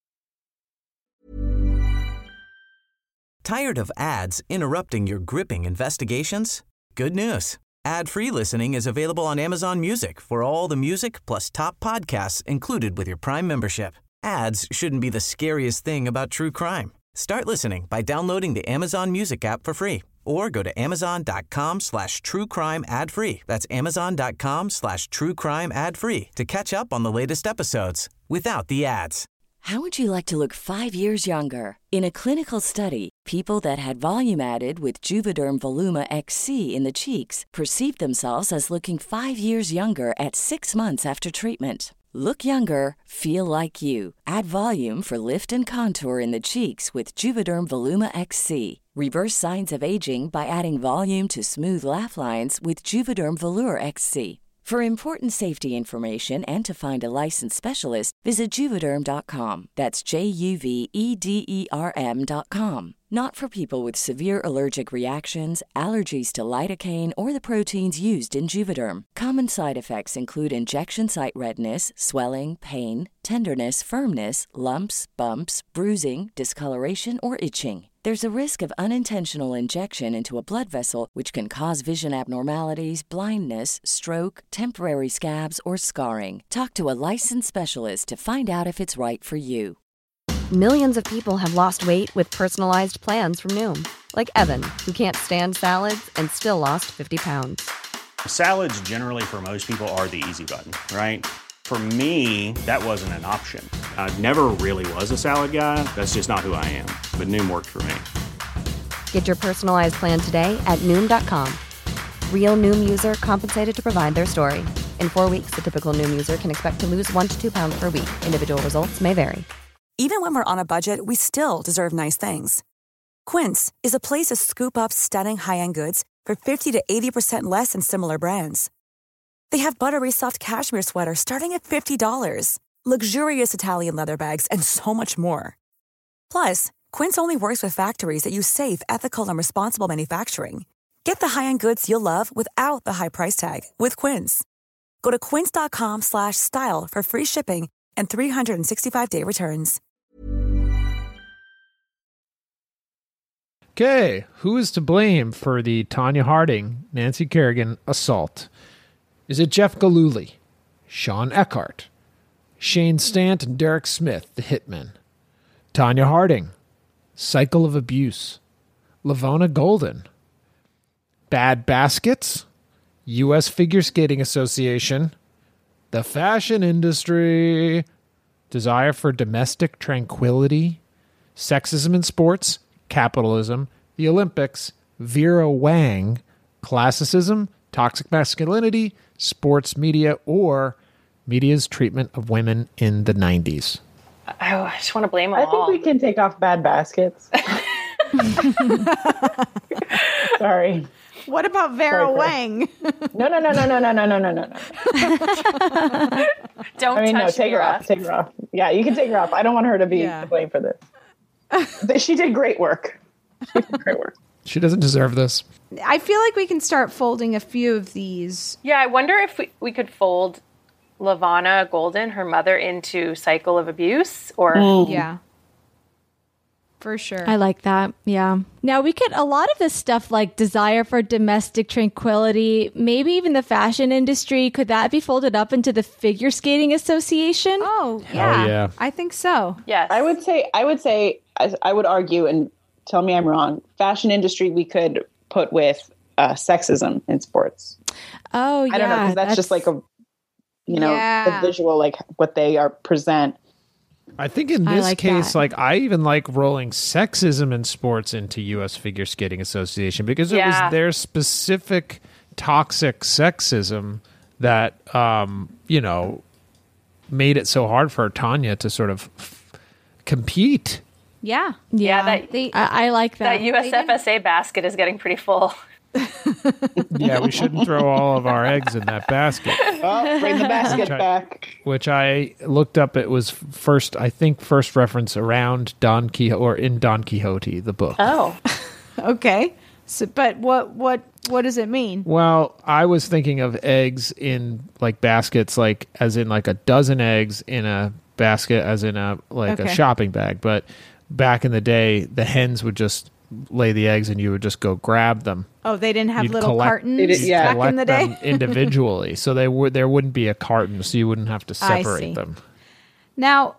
Tired of ads interrupting your gripping investigations? Good news. Ad-free listening is available on Amazon Music for all the music plus top podcasts included with your Prime membership. Ads shouldn't be the scariest thing about true crime. Start listening by downloading the Amazon Music app for free or go to amazon.com slash true crime ad free. That's amazon.com slash true crime ad free to catch up on the latest episodes without the ads. How would you like to look five years younger? In a clinical study, people that had volume added with Juvederm Voluma X C in the cheeks perceived themselves as looking five years younger at six months after treatment. Look younger, feel like you. Add volume for lift and contour in the cheeks with Juvederm Voluma X C. Reverse signs of aging by adding volume to smooth laugh lines with Juvederm Volure X C. For important safety information and to find a licensed specialist, visit Juvederm dot com. That's J U V E D E R M dot com. Not for people with severe allergic reactions, allergies to lidocaine, or the proteins used in Juvederm. Common side effects include injection site redness, swelling, pain, tenderness, firmness, lumps, bumps, bruising, discoloration, or itching. There's a risk of unintentional injection into a blood vessel, which can cause vision abnormalities, blindness, stroke, temporary scabs, or scarring. Talk to a licensed specialist to find out if it's right for you. Millions of people have lost weight with personalized plans from Noom. Like Evan, who can't stand salads and still lost fifty pounds. Salads generally for most people are the easy button, right? For me, that wasn't an option. I never really was a salad guy. That's just not who I am. But Noom worked for me. Get your personalized plan today at Noom dot com. Real Noom user compensated to provide their story. In four weeks, the typical Noom user can expect to lose one to two pounds per week. Individual results may vary. Even when we're on a budget, we still deserve nice things. Quince is a place to scoop up stunning high-end goods for fifty to eighty percent less than similar brands. They have buttery soft cashmere sweaters starting at fifty dollars, luxurious Italian leather bags, and so much more. Plus, Quince only works with factories that use safe, ethical, and responsible manufacturing. Get the high-end goods you'll love without the high price tag with Quince. Go to quince.com slash style for free shipping and three sixty-five day returns. Okay, who is to blame for the Tanya Harding, Nancy Kerrigan assault? Is it Jeff Gillooly, Sean Eckhart, Shane Stant, and Derek Smith, the hitmen? Tanya Harding, cycle of abuse. Lavona Golden, bad baskets. U S Figure Skating Association, the fashion industry, desire for domestic tranquility, sexism in sports, capitalism, the Olympics, Vera Wang, classicism, toxic masculinity, sports media, or media's treatment of women in the nineties. I, I just want to blame them I all. think we can take off bad baskets. Sorry. What about Vera Sorry, Wang? No, no, no, no, no, no, no, no, no, no. Don't I mean, no, touch take her Vera. off. Take her off. Yeah, you can take her off. I don't want her to be Yeah. to blame for this. She did great work. She did great work. She doesn't deserve this. I feel like we can start folding a few of these. Yeah, I wonder if we, we could fold LaVonna Golden, her mother, into cycle of abuse? Or Mm. Yeah. For sure. I like that. Yeah. Now we could, a lot of this stuff like desire for domestic tranquility, maybe even the fashion industry, could that be folded up into the Figure Skating Association? Oh, yeah. yeah. I think so. Yes. I would say, I would say, I, I would argue, and tell me I'm wrong, fashion industry we could put with uh, sexism in sports. Oh, yeah. I don't know, because that's, that's just like a, you know, Yeah. the visual, like what they are present. I think in I this like case, that. like I even like rolling sexism in sports into U S Figure Skating Association because it Yeah. was their specific toxic sexism that, um, you know, made it so hard for Tanya to sort of f- compete. Yeah. Yeah, that, They, I, I like that. that U S F S A basket is getting pretty full. Yeah, we shouldn't throw all of our eggs in that basket. Oh, bring the basket Which I- back. Which I looked up. It was first, I think, first reference around Don Quixote or in Don Quixote, the book. Oh. okay. So, but what what what does it mean? Well, I was thinking of eggs in like baskets, like as in like a dozen eggs in a basket, as in a like Okay. a shopping bag. But back in the day, the hens would just lay the eggs, and you would just go grab them. Oh, they didn't have You'd little collect- cartons They did- yeah. back Collect in the them day. individually, so they would there wouldn't be a carton, so you wouldn't have to I see. separate them. Now,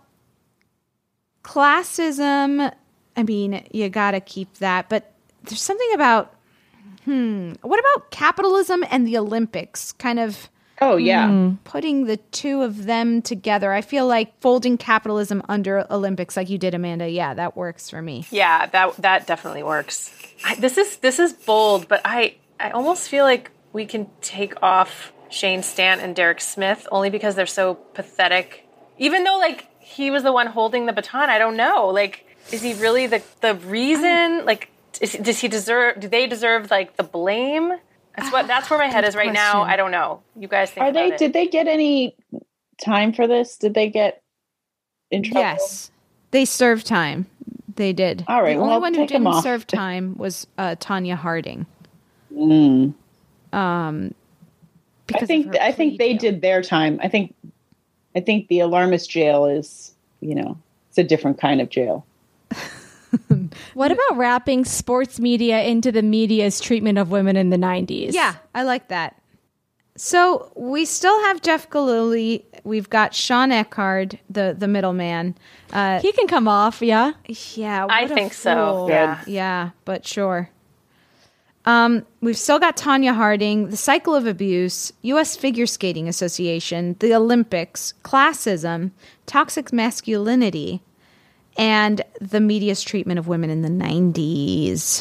classism, I mean, you got to keep that, but there's something about, hmm, what about capitalism and the Olympics? Kind of Oh, yeah. hmm, putting the two of them together. I feel like folding capitalism under Olympics, like you did, Amanda. Yeah, that works for me. Yeah, that that definitely works. I, this is this is bold, but I I almost feel like we can take off Shane Stant and Derek Smith only because they're so pathetic. Even though like he was the one holding the baton, I don't know. Like, is he really the the reason? Like, is, does he deserve? Do they deserve like the blame? That's what. That's where my head Good is right now. question. I don't know. You guys think Are about they, it. did they get any time for this? Did they get in trouble? Yes, they served time. They did. All right, The only well, one who take 'em didn't off. serve time was uh, Tanya Harding. Mm. Um, I because of think her I think plea they deal. did their time. I think I think the alarmist jail is, you know, it's a different kind of jail. What about wrapping sports media into the media's treatment of women in the nineties? Yeah, I like that. So we still have Jeff Gillooly. We've got Sean Eckhard, the the middleman. Uh, He can come off, yeah. yeah, I what a think so, fool. yeah. yeah, but sure. Um, we've still got Tanya Harding, the cycle of abuse, U S Figure Skating Association, the Olympics, classism, toxic masculinity, and the media's treatment of women in the nineties.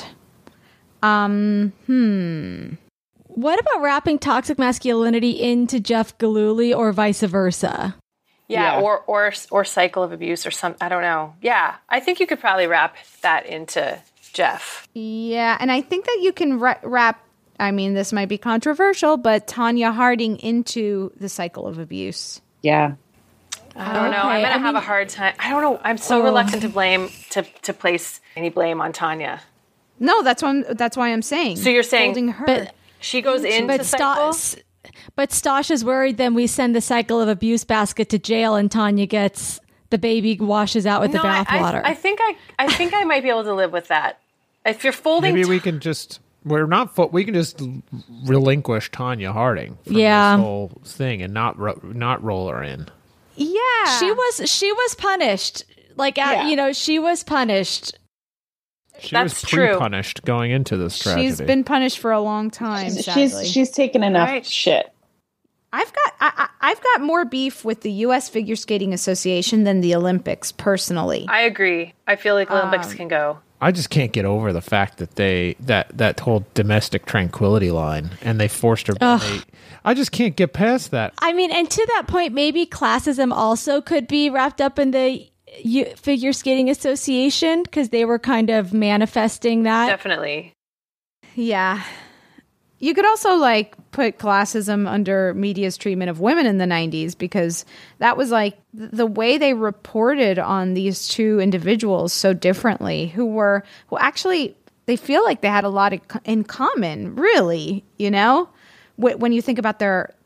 Um, hmm. What about wrapping toxic masculinity into Jeff Gillooly or vice versa? Yeah, Yeah. or or or cycle of abuse or some. I don't know. Yeah, I think you could probably wrap that into Jeff. Yeah, and I think that you can ra- wrap, I mean, this might be controversial, but Tanya Harding into the cycle of abuse. Yeah. I don't know. I'm Okay, gonna I have a mean- hard time. I don't know. I'm so Oh. reluctant to blame to to place any blame on Tanya. No, that's what I'm, that's why I'm saying. So you're saying- holding her. But She goes into but cycle. Sta- but Stosh is worried then we send the cycle of abuse basket to jail and Tanya gets the baby washes out with No, the I, bathwater. I, I think I I think I might be able to live with that. If you're folding, Maybe t- we can just we're not fo- we can just relinquish Tanya Harding from Yeah. this whole thing and not ro- not roll her in. yeah. She was she was punished. Like at, Yeah. you know, she was punished. She That's was true. pre-punished going into this tragedy. She's been punished for a long time, She's sadly. she's, she's taken enough Right. shit. I've got I, I, I've got more beef with the U S Figure Skating Association than the Olympics, personally. I agree. I feel like Olympics Um, can go. I just can't get over the fact that they that that whole domestic tranquility line and they forced her. They, I just can't get past that. I mean, and to that point, maybe classism also could be wrapped up in the U- Figure Skating Association because they were kind of manifesting that. Definitely. Yeah. You could also like put classism under media's treatment of women in the nineties because that was like th- the way they reported on these two individuals so differently who were who actually they feel like they had a lot of co- in common, really, you know? Wh- when you think about their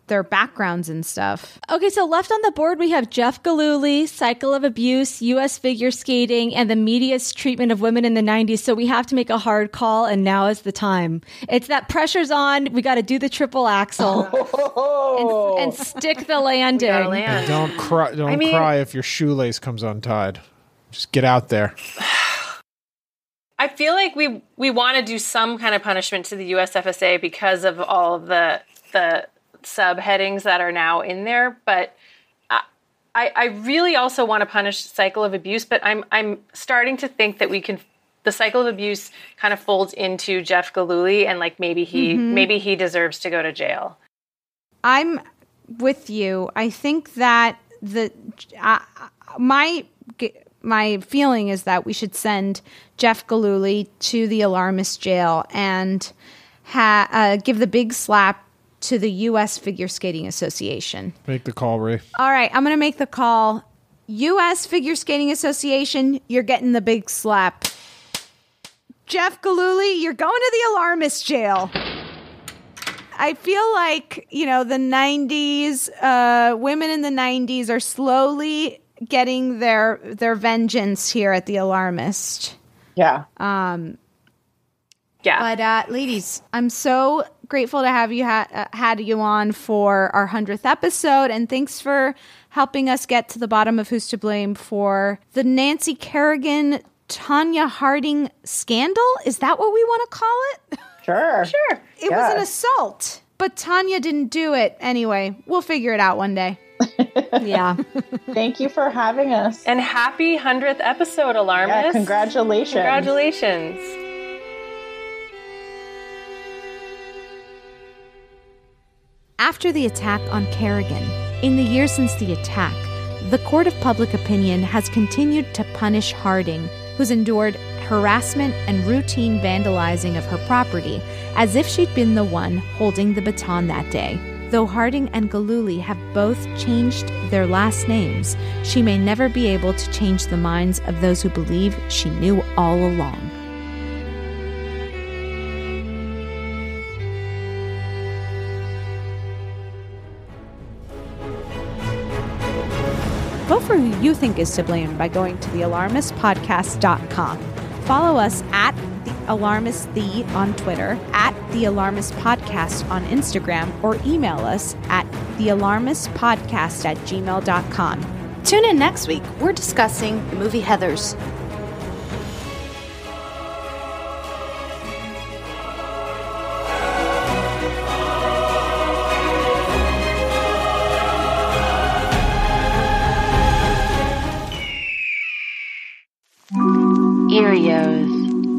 their backgrounds and stuff. Okay, so left on the board, we have Jeff Gillooly, Cycle of Abuse, U S Figure Skating, and the media's treatment of women in the nineties. So we have to make a hard call, and now is the time. It's that pressure's on. We got to do the triple axel and, and stick the landing. And don't cry. Don't I mean, cry if your shoelace comes untied. Just get out there. I feel like we we want to do some kind of punishment to the U S F S A because of all of the the subheadings that are now in there, but I I really also want to punish Cycle of Abuse, but I'm I'm starting to think that we can the Cycle of Abuse kind of folds into Jeff Gillooly, and like maybe he mm-hmm. maybe he deserves to go to jail. I'm with you. I think that the uh, my my feeling is that we should send Jeff Gillooly to the Alarmist jail and ha- uh, give the big slap to the U S Figure Skating Association. Make the call, Ray. All right, I'm going to make the call. U S Figure Skating Association, you're getting the big slap. Jeff Gillooly, you're going to the Alarmist jail. I feel like, you know, the nineties, uh, women in the nineties are slowly getting their their vengeance here at the Alarmist. Yeah. Um, yeah. But uh, ladies, I'm so grateful to have you ha- uh, had you on for our hundredth episode, and thanks for helping us get to the bottom of who's to blame for the Nancy Kerrigan, Tonya Harding scandal. Is that what we want to call it? Sure. Sure. It yes. was an assault, but Tonya didn't do it. Anyway, we'll figure it out one day. Yeah. Thank you for having us. And happy hundredth episode, Alarmist. Yeah, congratulations. Congratulations. After the attack on Kerrigan, in the years since the attack, the court of public opinion has continued to punish Harding, who's endured harassment and routine vandalizing of her property, as if she'd been the one holding the baton that day. Though Harding and Gillooly have both changed their last names, she may never be able to change the minds of those who believe she knew all along. Vote for who you think is to blame by going to the alarmist podcast dot com. Follow us at The Alarmist The on Twitter, at The Alarmist Podcast on Instagram, or email us at the alarmist podcast at gmail dot com. Tune in next week. We're discussing the movie Heathers. Erios.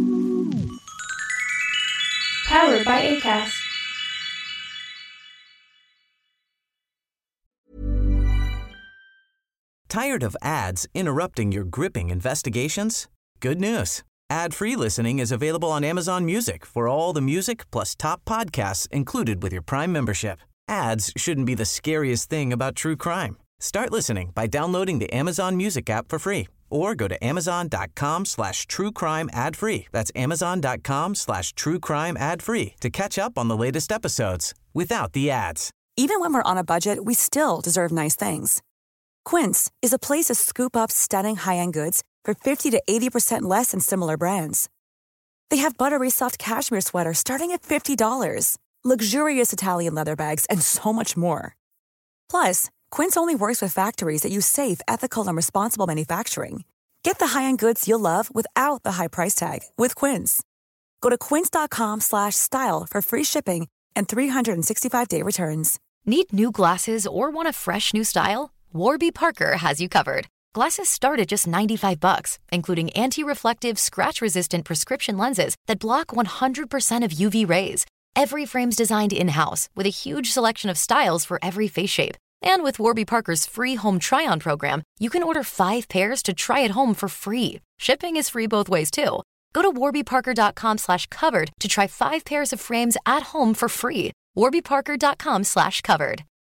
Powered by Acast. Tired of ads interrupting your gripping investigations? Good news. Ad-free listening is available on Amazon Music for all the music plus top podcasts included with your Prime membership. Ads shouldn't be the scariest thing about true crime. Start listening by downloading the Amazon Music app for free or go to amazon.com slash true crime ad free. That's amazon.com slash true crime ad free to catch up on the latest episodes without the ads. Even when we're on a budget, we still deserve nice things. Quince is a place to scoop up stunning high-end goods for fifty to eighty percent less than similar brands. They have buttery soft cashmere sweaters starting at fifty dollars, luxurious Italian leather bags, and so much more. Plus, Quince only works with factories that use safe, ethical, and responsible manufacturing. Get the high-end goods you'll love without the high price tag with Quince. Go to quince.com slash style for free shipping and three sixty-five day returns. Need new glasses or want a fresh new style? Warby Parker has you covered. Glasses start at just ninety-five bucks, including anti-reflective, scratch-resistant prescription lenses that block one hundred percent of U V rays. Every frame's designed in-house with a huge selection of styles for every face shape. And with Warby Parker's free home try-on program, you can order five pairs to try at home for free. Shipping is free both ways, too. Go to warbyparker.com slash covered to try five pairs of frames at home for free. warbyparker.com slash covered.